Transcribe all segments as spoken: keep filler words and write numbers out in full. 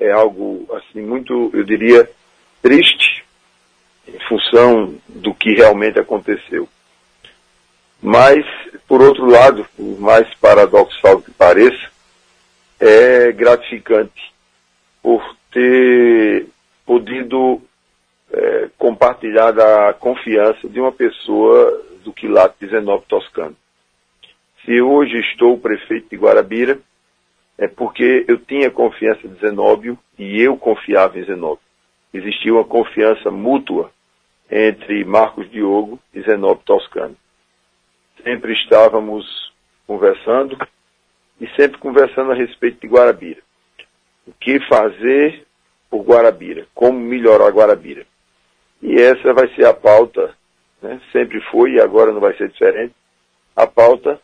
é algo, assim, muito, eu diria, triste, em função do que realmente aconteceu. Mas, por outro lado, por mais paradoxal que pareça, é gratificante por ter podido é, compartilhar da confiança de uma pessoa do quilate de Zenóbio Toscano. Se hoje estou prefeito de Guarabira, é porque eu tinha confiança de Zenóbio e eu confiava em Zenóbio. Existia uma confiança mútua entre Marcos Diogo e Zenóbio Toscano. Sempre estávamos conversando e sempre conversando a respeito de Guarabira. O que fazer por Guarabira? Como melhorar Guarabira? E essa vai ser a pauta, né? Sempre foi e agora não vai ser diferente, a pauta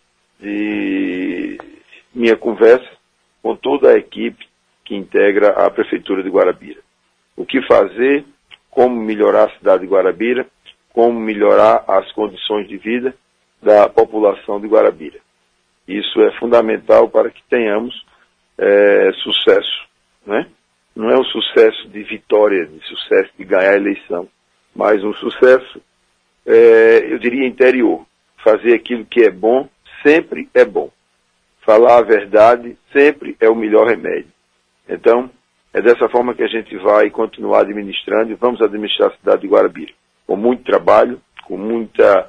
de minha conversa com toda a equipe que integra a Prefeitura de Guarabira. O que fazer, como melhorar a cidade de Guarabira, como melhorar as condições de vida da população de Guarabira. Isso é fundamental para que tenhamos é, sucesso, né? Não é um sucesso de vitória, de sucesso de ganhar a eleição, mas um sucesso, é, eu diria, interior. Fazer aquilo que é bom sempre é bom. Falar a verdade sempre é o melhor remédio. Então, é dessa forma que a gente vai continuar administrando e vamos administrar a cidade de Guarabira. Com muito trabalho, com muita,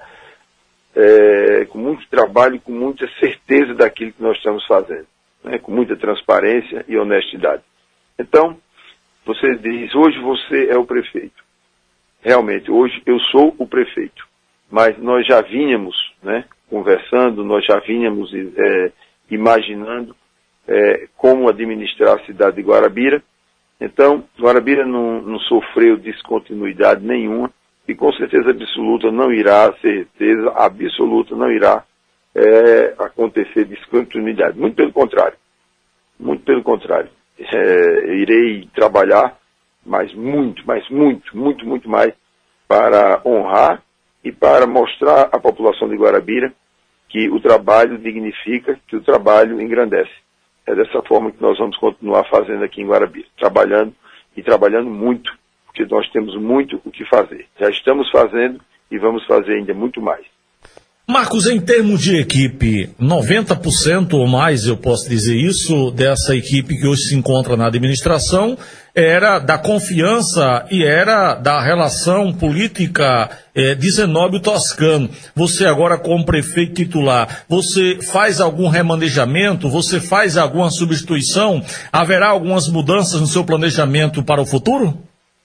é, com muito trabalho e com muita certeza daquilo que nós estamos fazendo, né? Com muita transparência e honestidade. Então, você diz, hoje você é o prefeito. Realmente, hoje eu sou o prefeito. Mas nós já vínhamos, né, conversando, nós já vínhamos é, imaginando é, como administrar a cidade de Guarabira. Então, Guarabira não, não sofreu descontinuidade nenhuma e com certeza absoluta não irá, certeza absoluta não irá é, acontecer descontinuidade. Muito pelo contrário. Muito pelo contrário. É, irei trabalhar, mas muito, mas muito, muito, muito mais para honrar e para mostrar à população de Guarabira que o trabalho dignifica, que o trabalho engrandece. É dessa forma que nós vamos continuar fazendo aqui em Guarabira, trabalhando e trabalhando muito, porque nós temos muito o que fazer. Já estamos fazendo e vamos fazer ainda muito mais. Marcos, em termos de equipe, noventa por cento ou mais, eu posso dizer isso, dessa equipe que hoje se encontra na administração, era da confiança e era da relação política eh, de Zenóbio Toscano. Você agora, como prefeito titular, você faz algum remanejamento? Você faz alguma substituição? Haverá algumas mudanças no seu planejamento para o futuro?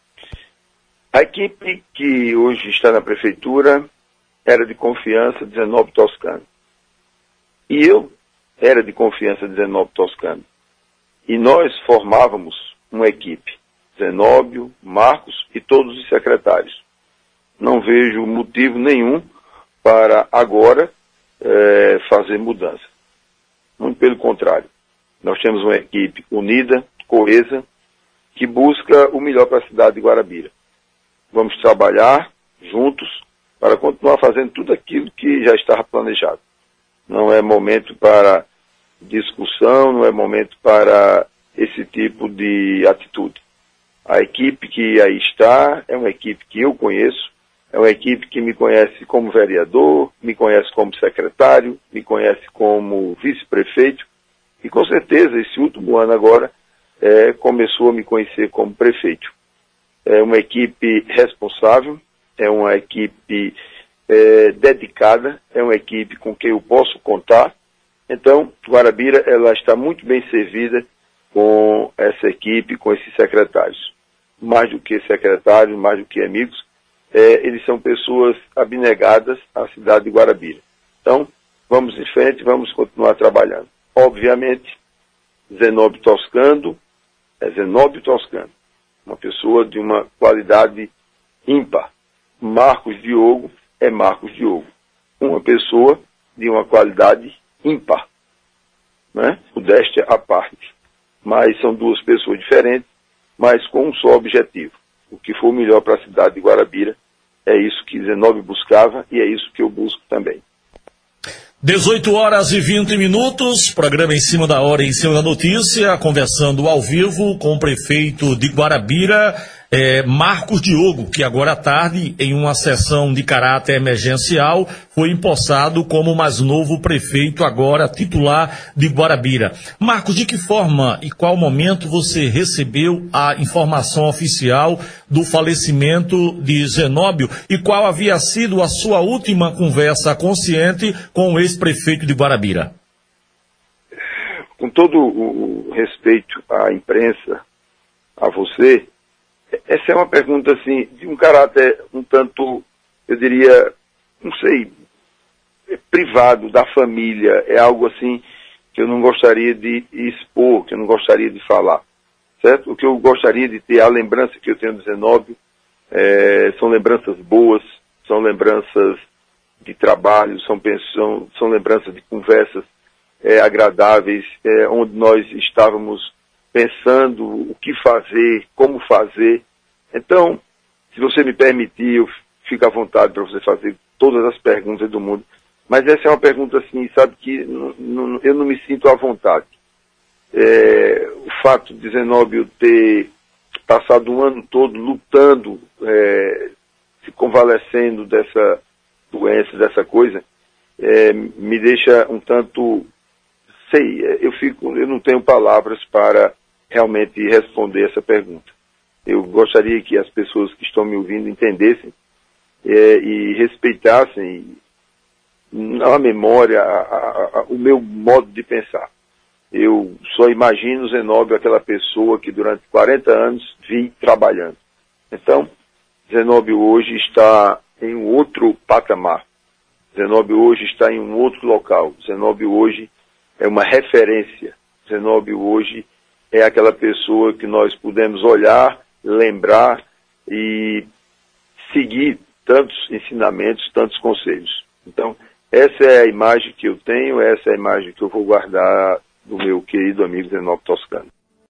A equipe que hoje está na prefeitura era de confiança de Zenóbio Toscano. E eu era de confiança de Zenóbio Toscano. E nós formávamos uma equipe, Zenóbio, Marcos e todos os secretários. Não vejo motivo nenhum para agora é, fazer mudança. Muito pelo contrário. Nós temos uma equipe unida, coesa, que busca o melhor para a cidade de Guarabira. Vamos trabalhar juntos para continuar fazendo tudo aquilo que já estava planejado. Não é momento para discussão, não é momento para esse tipo de atitude. A equipe que aí está é uma equipe que eu conheço, é uma equipe que me conhece como vereador, me conhece como secretário, me conhece como vice-prefeito, e com certeza esse último ano agora é, começou a me conhecer como prefeito. É uma equipe responsável, é uma equipe é, dedicada, é uma equipe com quem eu posso contar. Então, Guarabira ela está muito bem servida com essa equipe, com esses secretários. Mais do que secretários, mais do que amigos, é, eles são pessoas abnegadas à cidade de Guarabira. Então, vamos em frente, vamos continuar trabalhando. Obviamente, Zenóbio Toscano é Zenóbio Toscano, uma pessoa de uma qualidade ímpar. Marcos Diogo é Marcos Diogo, uma pessoa de uma qualidade ímpar, né? Modéstia à parte. Mas são duas pessoas diferentes, mas com um só objetivo. O que for melhor para a cidade de Guarabira, é isso que Zenóbio buscava e é isso que eu busco também. dezoito horas e vinte minutos, programa em cima da hora, em cima da notícia, conversando ao vivo com o prefeito de Guarabira, é, Marcos Diogo, que agora à tarde, em uma sessão de caráter emergencial, foi empossado como o mais novo prefeito, agora titular de Guarabira. Marcos, de que forma e qual momento você recebeu a informação oficial do falecimento de Zenóbio e qual havia sido a sua última conversa consciente com o ex-prefeito de Guarabira? Com todo o respeito à imprensa, a você, essa é uma pergunta, assim, de um caráter um tanto, eu diria, não sei, privado, da família. É algo, assim, que eu não gostaria de expor, que eu não gostaria de falar, certo? O que eu gostaria de ter, a lembrança que eu tenho do Zenóbio, é, são lembranças boas, são lembranças de trabalho, são, são, são lembranças de conversas é, agradáveis, é, onde nós estávamos pensando o que fazer, como fazer. Então, se você me permitir, eu fico à vontade para você fazer todas as perguntas do mundo. Mas essa é uma pergunta, assim, sabe, que não, não, eu não me sinto à vontade. É, o fato de Zenóbio ter passado um ano todo lutando, é, se convalescendo dessa doença, dessa coisa, é, me deixa um tanto, sei, eu fico, eu não tenho palavras para realmente responder essa pergunta. Eu gostaria que as pessoas que estão me ouvindo entendessem é, e respeitassem a memória, a, a, a, o meu modo de pensar. Eu só imagino Zenóbio aquela pessoa que durante quarenta anos vi trabalhando. Então, Zenóbio hoje está em um outro patamar. Zenóbio hoje está em um outro local. Zenóbio hoje é uma referência. Zenóbio hoje é aquela pessoa que nós podemos olhar, lembrar e seguir tantos ensinamentos, tantos conselhos. Então, essa é a imagem que eu tenho, essa é a imagem que eu vou guardar do meu querido amigo Zenóbio Toscano.